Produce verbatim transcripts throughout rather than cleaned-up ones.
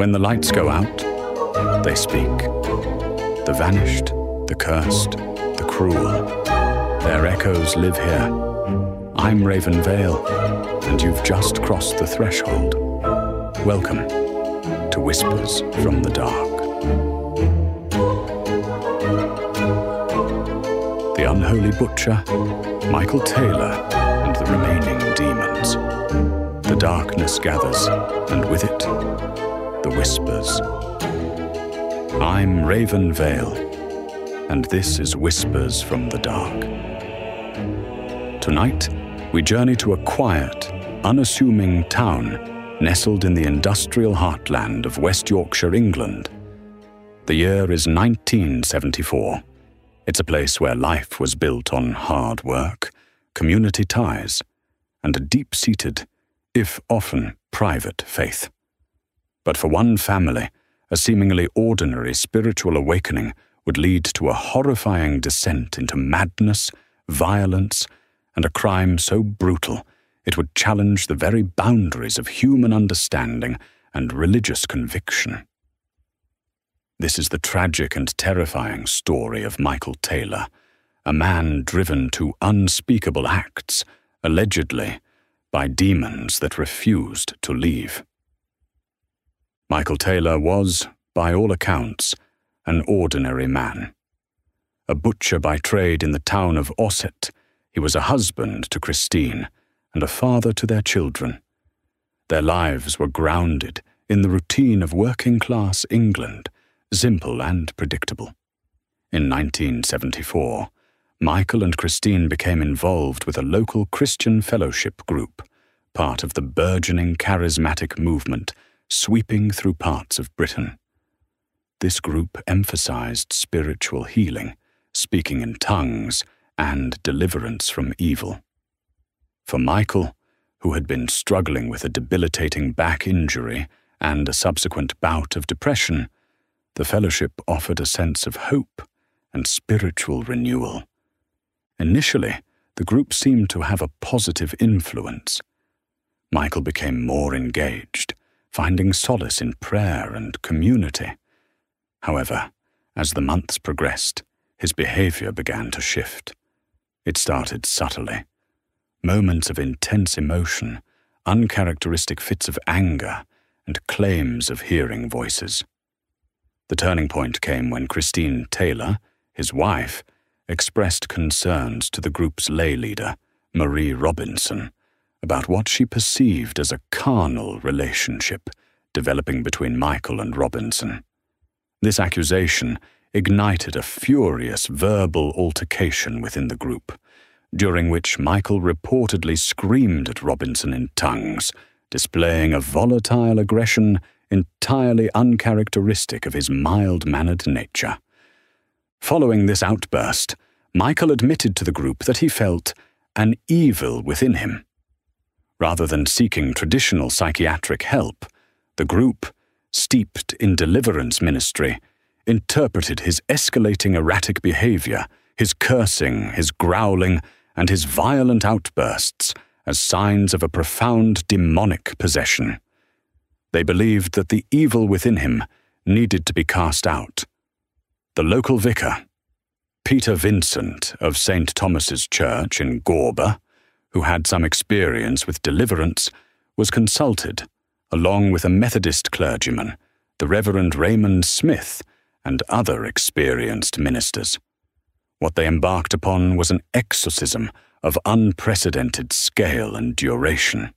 when the lights go out, they speak. The vanished, the cursed, the cruel, their echoes live here. I'm Raven Vale, and you've just crossed the threshold. Welcome to Whispers from the Dark. The Unholy Butcher, Michael Taylor, and the remaining demons. The darkness gathers, and with it, the whispers. I'm Raven Vale, and this is Whispers from the Dark. Tonight, we journey to a quiet, unassuming town nestled in the industrial heartland of West Yorkshire, England. The year is nineteen seventy-four. It's a place where life was built on hard work, community ties, and a deep-seated, if often private, faith. But for one family, a seemingly ordinary spiritual awakening would lead to a horrifying descent into madness, violence, and a crime so brutal it would challenge the very boundaries of human understanding and religious conviction. This is the tragic and terrifying story of Michael Taylor, a man driven to unspeakable acts, allegedly, by demons that refused to leave. Michael Taylor was, by all accounts, an ordinary man. A butcher by trade in the town of Ossett, he was a husband to Christine and a father to their children. Their lives were grounded in the routine of working-class England, simple and predictable. In nineteen seventy-four, Michael and Christine became involved with a local Christian fellowship group, part of the burgeoning charismatic movement sweeping through parts of Britain. This group emphasized spiritual healing, speaking in tongues, and deliverance from evil. For Michael, who had been struggling with a debilitating back injury and a subsequent bout of depression, the fellowship offered a sense of hope and spiritual renewal. Initially, the group seemed to have a positive influence. Michael became more engaged, finding solace in prayer and community. However, as the months progressed, his behavior began to shift. It started subtly. Moments of intense emotion, uncharacteristic fits of anger, and claims of hearing voices. The turning point came when Christine Taylor, his wife, expressed concerns to the group's lay leader, Marie Robinson, about what she perceived as a carnal relationship developing between Michael and Robinson. This accusation ignited a furious verbal altercation within the group, during which Michael reportedly screamed at Robinson in tongues, displaying a volatile aggression entirely uncharacteristic of his mild-mannered nature. Following this outburst, Michael admitted to the group that he felt an evil within him. Rather than seeking traditional psychiatric help, the group, steeped in deliverance ministry, interpreted his escalating erratic behavior, his cursing, his growling, and his violent outbursts as signs of a profound demonic possession. They believed that the evil within him needed to be cast out. The local vicar, Peter Vincent of Saint Thomas's Church in Gorber, who had some experience with deliverance, was consulted, along with a Methodist clergyman, the Reverend Raymond Smith, and other experienced ministers. What they embarked upon was an exorcism of unprecedented scale and duration.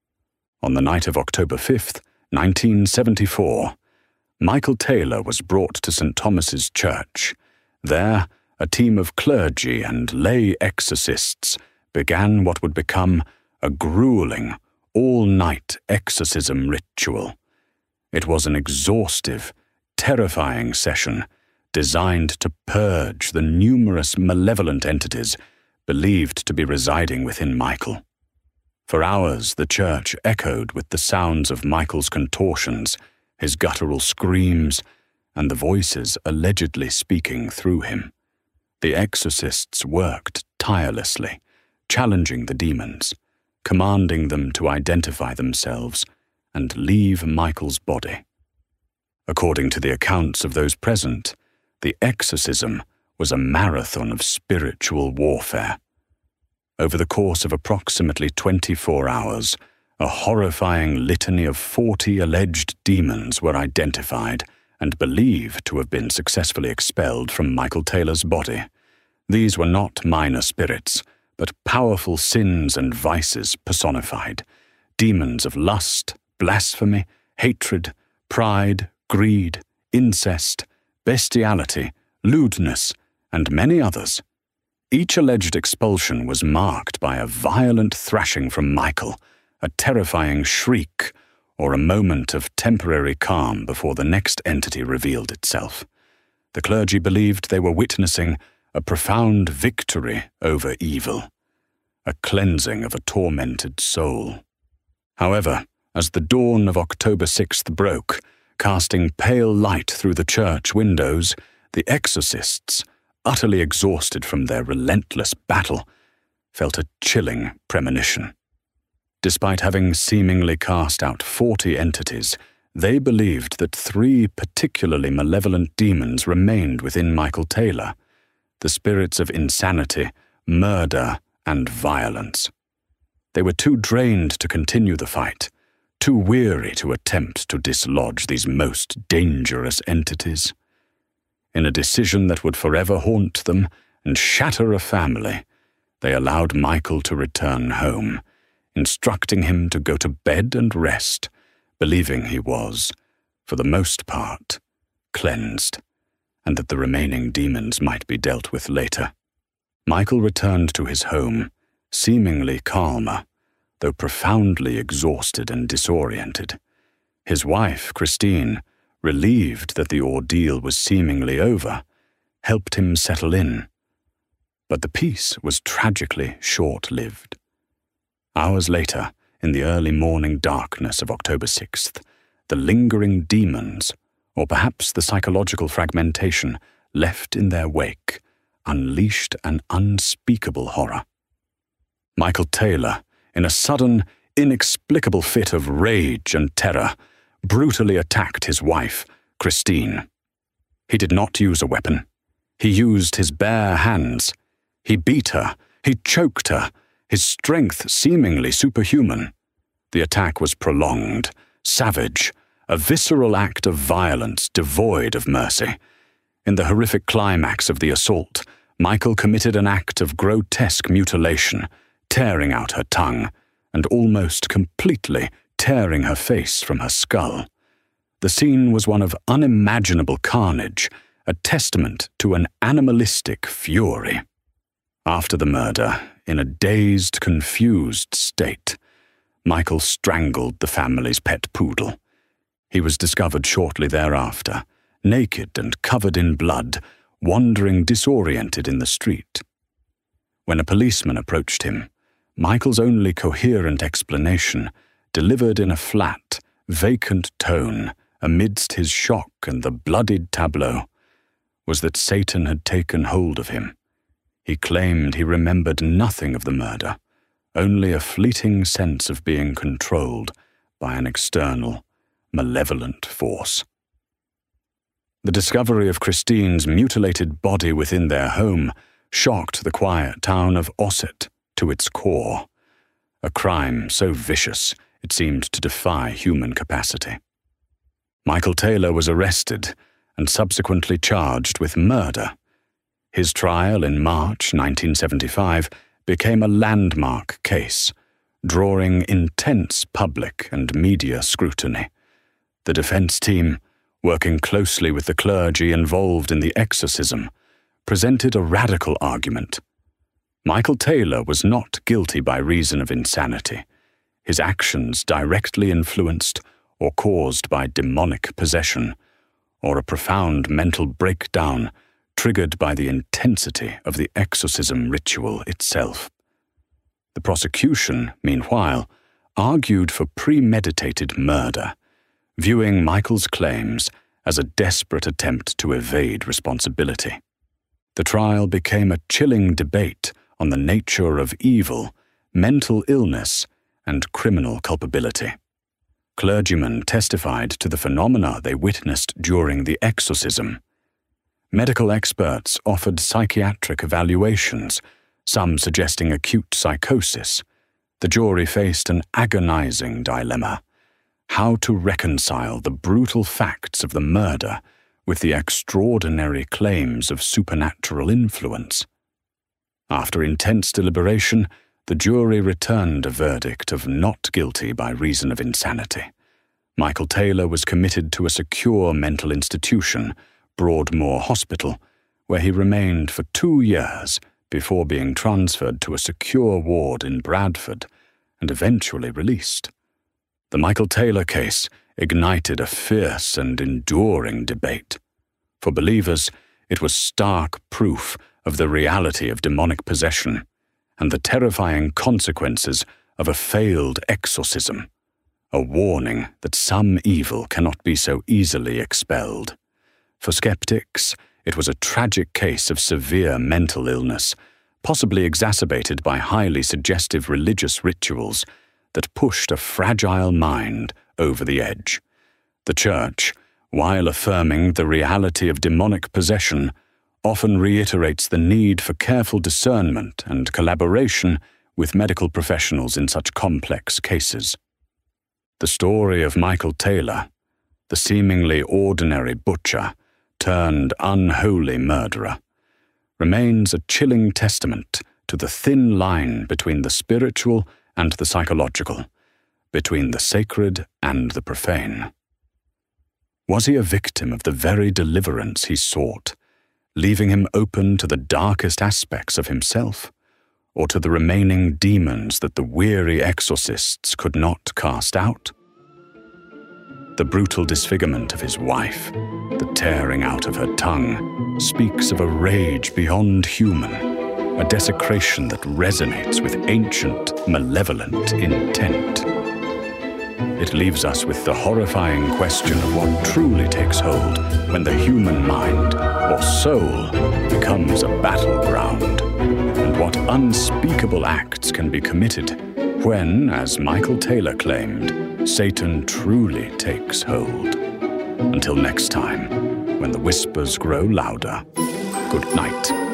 On the night of October fifth, nineteen seventy-four, Michael Taylor was brought to Saint Thomas's Church. There, a team of clergy and lay exorcists began what would become a grueling, all-night exorcism ritual. It was an exhaustive, terrifying session designed to purge the numerous malevolent entities believed to be residing within Michael. For hours, the church echoed with the sounds of Michael's contortions, his guttural screams, and the voices allegedly speaking through him. The exorcists worked tirelessly, challenging the demons, commanding them to identify themselves and leave Michael's body. According to the accounts of those present, the exorcism was a marathon of spiritual warfare. Over the course of approximately twenty-four hours, a horrifying litany of forty alleged demons were identified and believed to have been successfully expelled from Michael Taylor's body. These were not minor spirits, but powerful sins and vices personified, demons of lust, blasphemy, hatred, pride, greed, incest, bestiality, lewdness, and many others. Each alleged expulsion was marked by a violent thrashing from Michael, a terrifying shriek, or a moment of temporary calm before the next entity revealed itself. The clergy believed they were witnessing a profound victory over evil, a cleansing of a tormented soul. However, as the dawn of October sixth broke, casting pale light through the church windows, the exorcists, utterly exhausted from their relentless battle, felt a chilling premonition. Despite having seemingly cast out forty entities, they believed that three particularly malevolent demons remained within Michael Taylor, the spirits of insanity, murder, and violence. They were too drained to continue the fight, too weary to attempt to dislodge these most dangerous entities. In a decision that would forever haunt them and shatter a family, they allowed Michael to return home, instructing him to go to bed and rest, believing he was, for the most part, cleansed, and that the remaining demons might be dealt with later. Michael returned to his home, seemingly calmer, though profoundly exhausted and disoriented. His wife, Christine, relieved that the ordeal was seemingly over, helped him settle in. But the peace was tragically short-lived. Hours later, in the early morning darkness of October sixth, the lingering demons, or perhaps the psychological fragmentation left in their wake, unleashed an unspeakable horror. Michael Taylor, in a sudden, inexplicable fit of rage and terror, brutally attacked his wife, Christine. He did not use a weapon. He used his bare hands. He beat her. He choked her, his strength seemingly superhuman. The attack was prolonged, savage, a visceral act of violence devoid of mercy. In the horrific climax of the assault, Michael committed an act of grotesque mutilation, tearing out her tongue, and almost completely tearing her face from her skull. The scene was one of unimaginable carnage, a testament to an animalistic fury. After the murder, in a dazed, confused state, Michael strangled the family's pet poodle. He was discovered shortly thereafter, naked and covered in blood, wandering disoriented in the street. When a policeman approached him, Michael's only coherent explanation, delivered in a flat, vacant tone amidst his shock and the bloodied tableau, was that Satan had taken hold of him. He claimed he remembered nothing of the murder, only a fleeting sense of being controlled by an external, malevolent force. The discovery of Christine's mutilated body within their home shocked the quiet town of Ossett to its core, a crime so vicious it seemed to defy human capacity. Michael Taylor was arrested and subsequently charged with murder. His trial in March nineteen seventy-five became a landmark case, drawing intense public and media scrutiny. The defense team, working closely with the clergy involved in the exorcism, presented a radical argument. Michael Taylor was not guilty by reason of insanity, his actions directly influenced or caused by demonic possession, or a profound mental breakdown triggered by the intensity of the exorcism ritual itself. The prosecution, meanwhile, argued for premeditated murder, viewing Michael's claims as a desperate attempt to evade responsibility. The trial became a chilling debate on the nature of evil, mental illness, and criminal culpability. Clergymen testified to the phenomena they witnessed during the exorcism. Medical experts offered psychiatric evaluations, some suggesting acute psychosis. The jury faced an agonizing dilemma: how to reconcile the brutal facts of the murder with the extraordinary claims of supernatural influence. After intense deliberation, the jury returned a verdict of not guilty by reason of insanity. Michael Taylor was committed to a secure mental institution, Broadmoor Hospital, where he remained for two years before being transferred to a secure ward in Bradford and eventually released. The Michael Taylor case ignited a fierce and enduring debate. For believers, it was stark proof of the reality of demonic possession and the terrifying consequences of a failed exorcism, a warning that some evil cannot be so easily expelled. For skeptics, it was a tragic case of severe mental illness, possibly exacerbated by highly suggestive religious rituals that pushed a fragile mind over the edge. The Church, while affirming the reality of demonic possession, often reiterates the need for careful discernment and collaboration with medical professionals in such complex cases. The story of Michael Taylor, the seemingly ordinary butcher turned unholy murderer, remains a chilling testament to the thin line between the spiritual and the psychological, between the sacred and the profane. Was he a victim of the very deliverance he sought, leaving him open to the darkest aspects of himself, or to the remaining demons that the weary exorcists could not cast out? The brutal disfigurement of his wife, the tearing out of her tongue, speaks of a rage beyond human, a desecration that resonates with ancient, malevolent intent. It leaves us with the horrifying question of what truly takes hold when the human mind, or soul, becomes a battleground, and what unspeakable acts can be committed when, as Michael Taylor claimed, Satan truly takes hold. Until next time, when the whispers grow louder, good night.